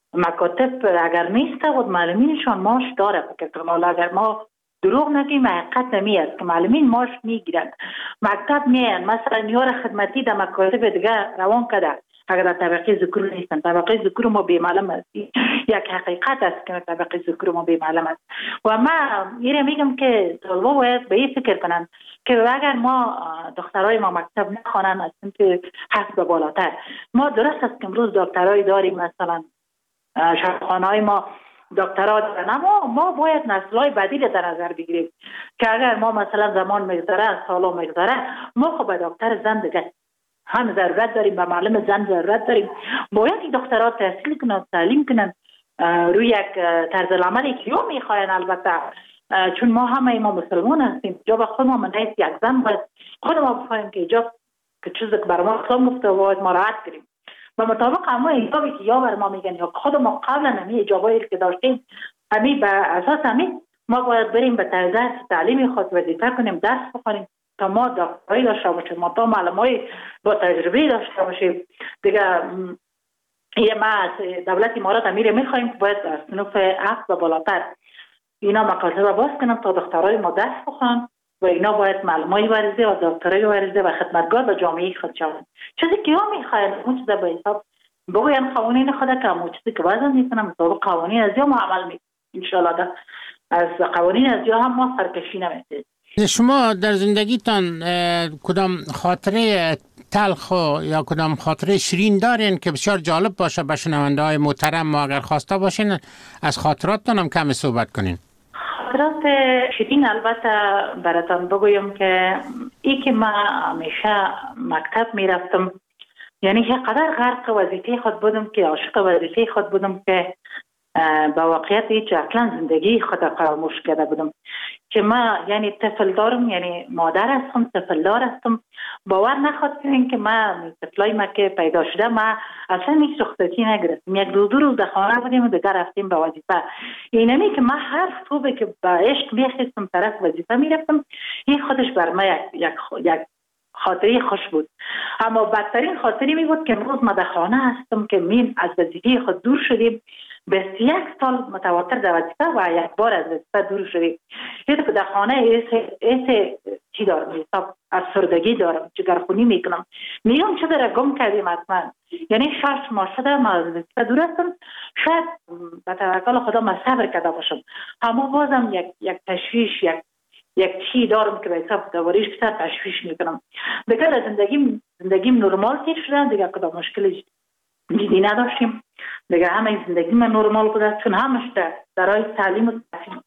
مکاتب اگر نیسته بود معلمینشان ماش داره. فکر کنم اگر ما دروغ نگیم حقیقت نمی است که معلمین ماش میگیرند، مکتب میان مثلا نیار خدمتی در مکاتب دیگه روان کده اگر در طبقه ذکور نیستن. طبقه ذکور ما بی معلم است، یک حقیقت است که طبقه ذکور ما بی معلم است و ما ایره میگم که طلبا باید به این فکر کنن که اگر ما دخترای ما مکتب نخوانن از سمت حسب بالاتر، ما درست است که امروز دکترای داریم، مثلا شفاخانه‌های ما دکترا دارن، اما ما باید نسل‌های بدیل در نظر بگیریم که اگر ما مثلا زمان مگذره سالا مگذره ما خب به دکتر زن دیگه هم ضرورت داریم، به معلم زن ضرورت داریم. باید این دکترها تحصیل کنن، تعلیم کنن روی یک طرز العملی که یا میخواین. البته چون ما همه ما مسلمان هستیم، جا به خود ما من حیث یک زن باید خود ما بفهمیم که ایجاب که چیزی که برای ما اسلام گفته باید ما راحت کنیم و مطابق اما ایجابی که یا برای ما میگن یا خود ما قبلا همی ایجابایی که داشتیم همی به اساس همی ما باید بریم به درس تعلیمی خود وظیفه کنیم، درس بخونیم تا ما دکترایی داشته باشیم، ما تا معلمای با تجربه داشته باشیم دیگه. یه ما از دولت امارات امیر میخوایم که باید از صنوف هفت و بالاتر اینا مکاتب باز کنن تا دکترای ما درس بخونن و اینا باید معلمای ورزه و دکترای ورزه و خدمتگار به جامعه خود شوند. چیزی که ها میخواین اون چیزا به حساب بگوین قوانین خود که همون چیزی که وضع میکنن مطابق قوانین از یا ما عمل میکنیم انشاءالله. از قوانین از یا هم ما سرکشی نمیکنیم. شما در زندگیتان کدام خاطره تلخ یا کدام خاطره شیرین دارین که بسیار جالب باشه به شنونده های محترم؟ ما اگر خواسته باشین از خاطراتتان هم کمی صحبت کنین. خاطرات شیرین البته براتون بگویم که ای که ما همیشه مکتب میرفتم، یعنی که قدر غرق وظیفه خود بودم که عاشق وظیفه خود بودم که با واقعیت هیچ اصلا زندگی خود فراموش کرده بودم. که ما یعنی طفل دارم، یعنی مادر هستم، طفل دار هستم. باور نخواد کنین که من طفلای ما که پیدا شده ما اصلا هیچ رخصتی نگرفتیم. یک دو دو روز در خانه بودیم و دیگر رفتیم به وظیفه. اینمی که من هر صبح که با عشق میخواستم طرف وظیفه میرفتم، این خودش بر من یک یک یک خاطری خوش بود. اما بدترین خاطری می بود که امروز ما در خانه هستم که من از وظیفه خود دور شدیم، بیست و یک سال متواتر در وظیفه و یک بار از وظیفه دور شدیم. یه دفعه در خانه ایسه ایسه چی دارم، حساب افسردگی دارم، جگرخونی میکنم، میگم چه داره گم کردیم حتما. یعنی شش ماه شده ما از وظیفه دور هستم، شاید به توکل خدا ما صبر کرده باشم، اما بازم یک یک تشویش، یک یک چی دارم که به حساب دوباره بیشتر تشویش میکنم. دیگه زندگیم زندگیم نرمال تیر شده، دیگه کدام مشکلی جدی نداشتیم، دیگه همه زندگی من نرمال بوده، چون همش درای تعلیم و تحصیل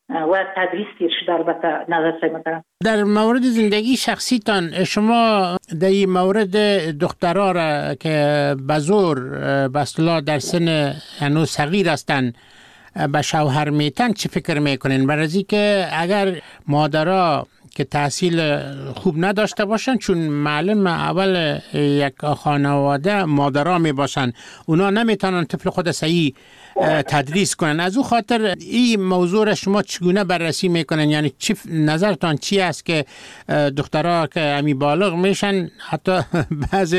و تدریس تیر شده. البته نظر سیمترم در مورد زندگی شخصی تان، شما در این مورد دخترها را که بزور به اصطلاح در سن هنوز صغیر هستند به شوهر میتن چی فکر میکنین؟ برای که اگر مادرها که تحصیل خوب نداشته باشن، چون معلم اول یک خانواده مادرها می باشن، اونا نمیتونن طفل خود صحیح تدریس کنن. از او خاطر این موضوع را شما چگونه بررسی میکنن؟ یعنی چی نظرتان چی است که دخترها که امی بالغ میشن، حتی بعض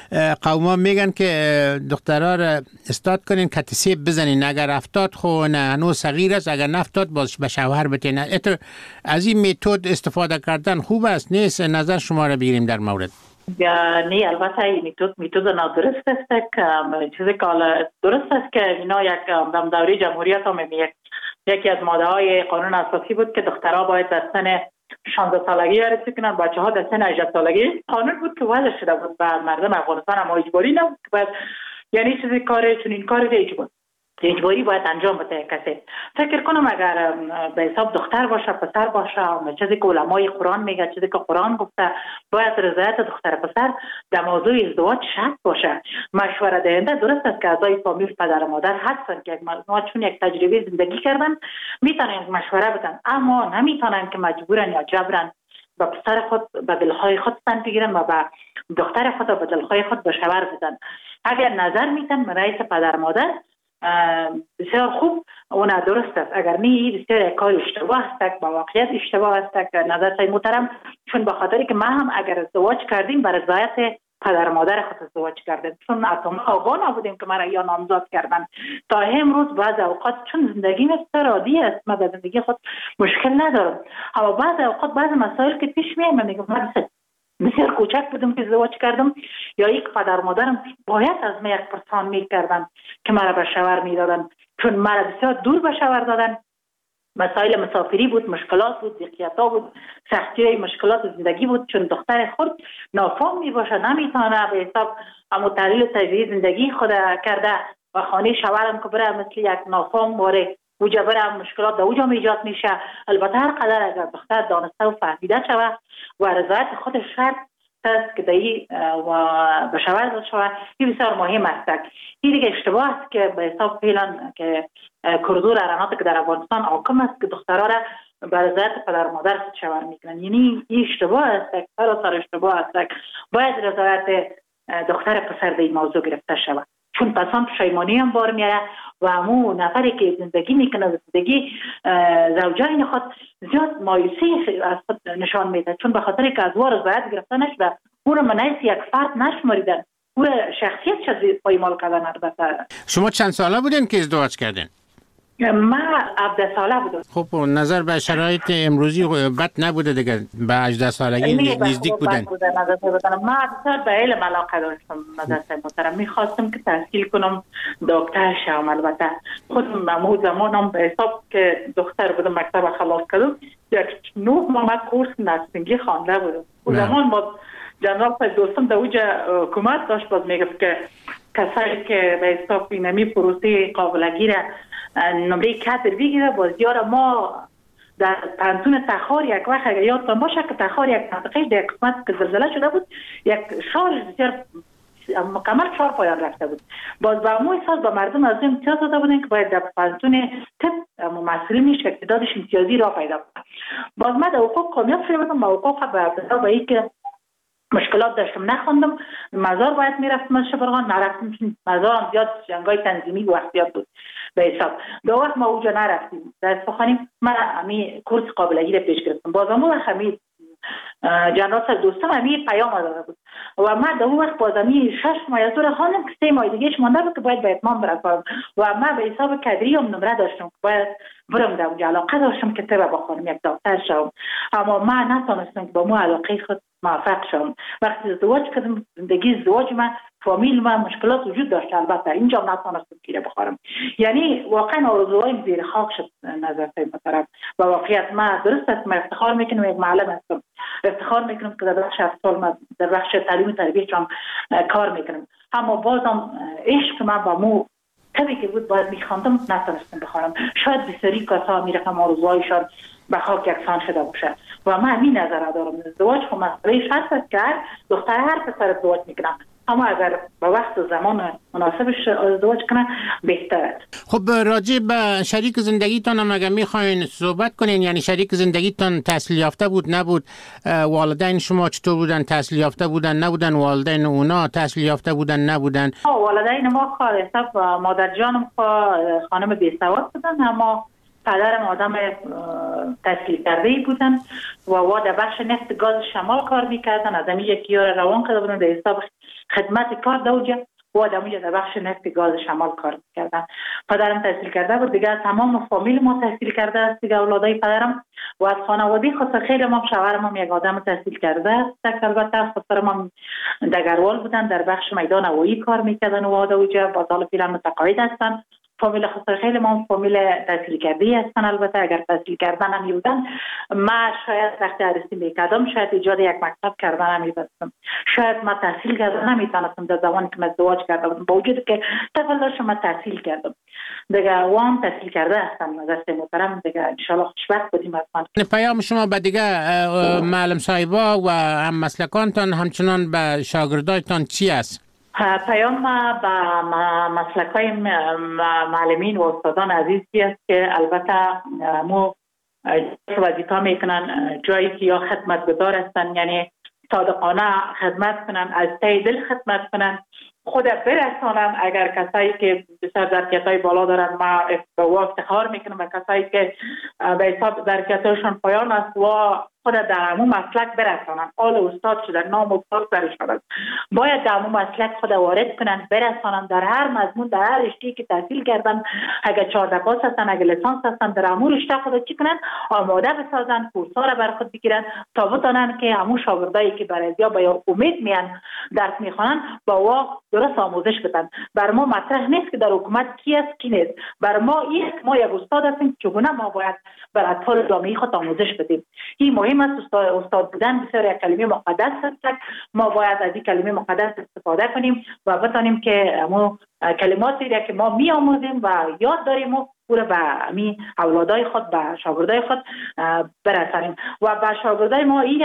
قوما میگن که دخترها را استاد کنین که تسیب بزنین، اگر افتاد خو نه هنوز صغیر است، اگر نفتاد باز به شوهر بتین. از این میتود استفاده کردن خوب است نیست؟ نظر شما را بگیریم در مورد. نه البته این میتود میتود نادرست است که چیزی که درست است که اینا یک در دوره جمهوریت هم یک یکی از ماده های قانون اساسی بود که دخترها باید در سن شانزده سالگی رسیدگی کنن، بچه ها در سن هجده سالگی. قانون بود که وضع شده بود به مردم افغانستان، اما اجباری نبود که باید، یعنی چیزی کاری چون این کاری اجباری اجباری باید انجام بده کسی. فکر کنم اگر به حساب دختر باشه پسر باشه، چیزی که علمای قرآن میگه، چیزی که قرآن گفته، باید رضایت دختر پسر در موضوع ازدواج شرط باشه. مشوره دهنده درست است که اعضای فامیل پدر و مادر هستن که ما چون یک تجربه زندگی کردن میتونن مشوره بدن، اما نمیتونن که مجبورن یا جبرن با پسر خود به دلهای خود سن بگیرن و با دختر خود به دلهای خود به شوهر بدن. اگر نظر میتن رئیس پدر مادر بسیار خوب اون درست است، اگر نه بسیار کار اشتباه است، با واقعیت اشتباه است که نظر سای محترم، چون به خاطری که ما هم اگر ازدواج کردیم بر رضایت پدر مادر خود ازدواج کردیم، چون اتم آقا نبودیم که مرا یا نامزاد کردن. تا امروز بعض اوقات چون زندگی بسیار عادی است، ما در زندگی خود مشکل ندارم، اما بعض اوقات بعض مسائل که پیش میاد من میگم من بسیار کوچک بودم که ازدواج کردم، یا یک پدر مادرم باید از من یک پرسان میکردن که مرا به شوهر میدادن، چون مرا بسیار دور به شوهر دادن. مسائل مسافری بود، مشکلات بود، ضیقیت‌ها بود، سختی مشکلات زندگی بود، چون دختر خود نافهم میباشه، نمیتونه به حساب اما تحلیل طبیعی زندگی خود کرده و خانه شوهرم که بره مثل یک نافهم واره اوجا برم مشکلات در اوجا ایجاد میشه. البته هر قدر اگر دختر دانسته و فهمیده شوه و رضایت خودش شرط است که دایی و به شوهر داد شوه، این بسیار مهم است. این دیگه اشتباه است که به حساب فعلا که کردور ارانات که در افغانستان حاکم است که دخترها را به رضایت پدر مادر خود شوهر میکنن. یعنی این اشتباه است، سراسر اشتباه است. باید رضایت دختر پسر در این موضوع گرفته شود، چون پسان پشیمانی هم بار میاره و همو نفری که زندگی میکنه زندگی زوجین خود زیاد مایوسی از خود نشان میده، چون به خاطر که از وار رضایت گرفته نشده اون منعیس یک فرد نشماریدن، اون شخصیت شد پایمال کردن. البته شما چند ساله بودین که ازدواج کردین؟ من هفده ساله بودم. خب نظر به شرایط امروزی بد نبوده دیگه، به هجده سالگی نزدیک بودن. من بسیار به علم علاقه داشتم مدرسه محترم، میخواستم که تحصیل کنم دکتر شوم. البته خودم امو زمانم به حساب که دختر بودم مکتب خلاص کردم، یک نه ماه کورس نرسینگی خوانده بودم. اون زمان ما جنرال صاحب دوستم در اوجا حکومت داشت باز میگفت که کسایی که به حساب اینمی پروسه قابلگی را نمره کادر بگیره بازیار ما در پانتون تخار یک وقت اگر یادتان باشه که تخار یک منطقه در قسمت که زلزله شده بود یک شار بسیار مکمل چهار پایان رفته بود. باز با امو احساس با مردم از امتیاز داده بودن که باید در پانتون طب مسئولی میشه اقتدادش امتیازی را پیدا کنه. باز من در حقوق کامیاب شدم. با حقوق به ابتدا با اینکه مشکلات داشتم نخوندم، مزار باید میرفتم از شبرغان، نرفتم چون مزارم زیاد جنگای تنظیمی و احتیاط بود به حساب. دو وقت ما اونجا نرفتیم. در اصفهانی من همی کورس قابلگی را پیش گرفتم. باز همون وقت همی جنرال سر دوستم همی پیام داده بود و من در اون وقت باز همی شش ماه دور خواندم که سه ماه دیگهش مانده بود که باید به اتمام برسم و من به حساب کدری هم نمره داشتم که باید برم در اونجا. علاقه داشتم که طب بخونم، یک دکتر شوم، اما من نتونستم که با مو علاقه خود موفق شدم. وقتی ازدواج کردم، زندگی ازدواج من، فامیل من مشکلات وجود داشت. البته اینجا نتونستم گیره بخورم. یعنی واقعا آرزوهایم زیر خاک شد نظر محترم. و واقعیت من درست است، من افتخار میکنم یک معلم هستم، افتخار میکنم که در بخش افسال من در بخش تعلیم و تربیت هم کار میکنم. اما بازم عشق من با مو طبی که بود باید میخواندم نتونستم بخورم. شاید بسیاری کسا میرقم آرزوهایشان به خاک یکسان شده باشه و من همین نظر دارم. ازدواج خب مسئله شرط است که دختر هر پسر ازدواج میکنم، اما اگر با وقت و زمان مناسبش ازدواج کنه بهتر است. خب راجع به شریک زندگیتان هم اگر میخواین صحبت کنین، یعنی شریک زندگیتان تحصیل یافته بود نبود؟ والدین شما چطور بودن؟ تحصیل یافته بودن نبودن؟ والدین اونا تحصیل یافته بودن نبودن؟ والدین ما کار حساب و مادر جانم خانم بی‌سواد بودن، اما پدرم آدم تحصیل کرده بودن و وا در بخش نفت گاز شمال کار میکردن. از همین یک یار روان کرده بودن در حساب خدمت کار دوجه و در در بخش نفت گاز شمال کار میکردن. پدرم تحصیل کرده بود دیگه، تمام فامیل ما تحصیل کرده است دیگه، اولادای پدرم. و از خانواده خاص خیلی ما شوهرم هم یک آدم تحصیل کرده است. البته خاطرم هم دگروال بودن، در بخش میدان هوایی کار میکردن و دوجه با سال فعلا متقاعد هستن. فامیل خاص خیلی ما فامیل تحصیل کرده هستن. البته اگر تحصیل کردن هم بودن، ما شاید وقتی عرضی میکردم شاید ایجاد یک مکتب کردن هم میبستم، شاید ما تحصیل کردن نمیتونستم در زمانی که ازدواج کردم، با وجود که طفل داشتم ما تحصیل کردم دیگه. وام تحصیل کرده هستم دست محترم دیگه، ان شاء الله خوشبخت بودیم اصلا. پیام شما به دیگه معلم صاحبا و هم مسلکانتان همچنان به شاگردایتان چی است؟ پیام به مسلکای معلمین و استادان عزیزی است که البته مو وظیفه میکنن جایی که یا خدمتگزار هستن، یعنی صادقانه خدمت کنن، از ته دل خدمت کنن، خود برسانن. اگر کسایی که بسیار ظرفیت‌های بالا دارن، ما افتخار میکنم به کسایی که به حساب ظرفیت‌هاشون پایان است و خود در همون مسلک برسانن. آل استاد شدن، نام استاد برشدن، باید در همون مسلک خود وارد کنن، برسانن در هر مضمون، در هر رشته که تحصیل کردن. اگر چهارده پاس هستن، اگر لیسانس هستن، در همون رشته خود چی کنن؟ آماده بسازن، کورس‌ها را بر خود بگیرن تا بتونن که همون شاگردایی که برای یا با امید میان درس میخوانن با واقع درست آموزش بدن. بر ما مطرح نیست که در حکومت کی است کی نیست. بر ما این ما یک استاد هستیم، چگونه ما باید بر اطفال جامعه خود آموزش بدیم. این مهم است. استاد, استاد بودن بسیار یک کلمه مقدس است. ما باید از این کلمه مقدس استفاده کنیم و بتانیم که ما کلماتی را که ما می آموزیم و یاد داریم و پورا به می اولادای خود، به شاگردای خود برسانیم. و به شاگردای ما این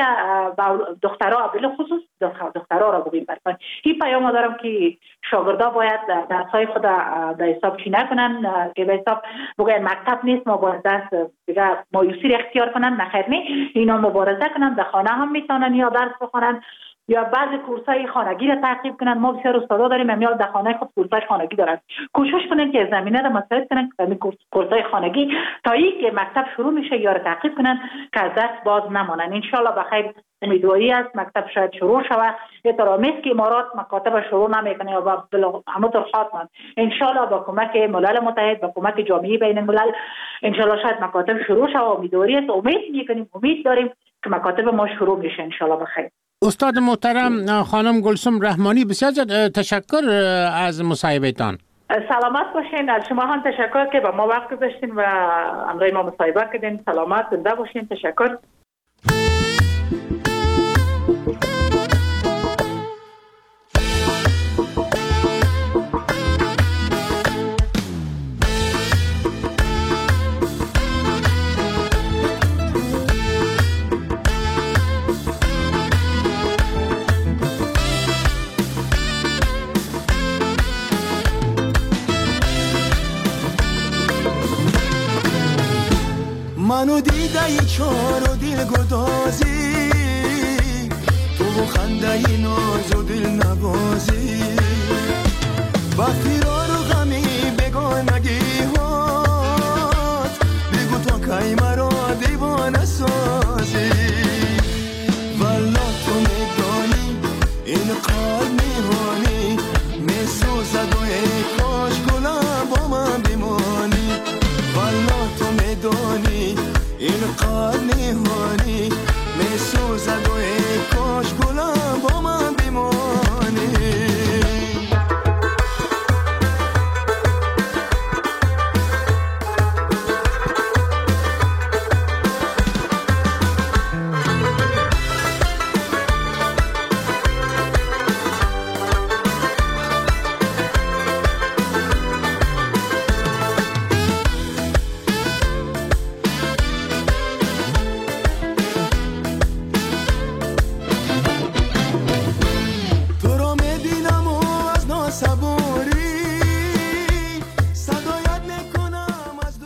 دخترها به خصوص دخترها را بگیم برسانیم. این پیام دارم که شاگردا باید درسای خود در حساب چی نکنن که به حساب بگن مکتب نیست ما باید درس دیگه مایوسی اختیار کنن. نخیر نه، اینا مبارزه کنن، در خانه هم میتونن یا درس بخونن یا بعضی کورسای خانگی را تعقیب کنن. ما بسیار استادا داریم میاد در خانه خود کورسای خانگی دارن. کوشش کنن که زمینه را مساعد کنن که همین کورسای خانگی تا اینکه مکتب شروع میشه یا را تعقیب کنن که از دست باز نمانن. ان شاء الله بخیر امیدواری است مکتب شاید شروع شود. یه طرح که امارات مکاتب شروع نمیکنه یا با همونطور خاطر ان شاء الله با کمک ملل متحد، با کمک جامعه بین الملل ان شاء الله شاید مکاتب شروع شود. امیدواری است، امید میکنیم، امید داریم که مکاتب ما شروع میشه ان شاء الله بخیر. استاد محترم خانم گلسم رحمانی، بسیار تشکر از مصاحبهتان. سلامت باشین. از شما هم تشکر که با ما وقت گذاشتین و امروز ما مصاحبه کردین. سلامت زنده باشین. تشکر. منو دیده ای چار و دل گدازی تو و خنده ای ناز و دل نبازی با فرار و غمی بگانگی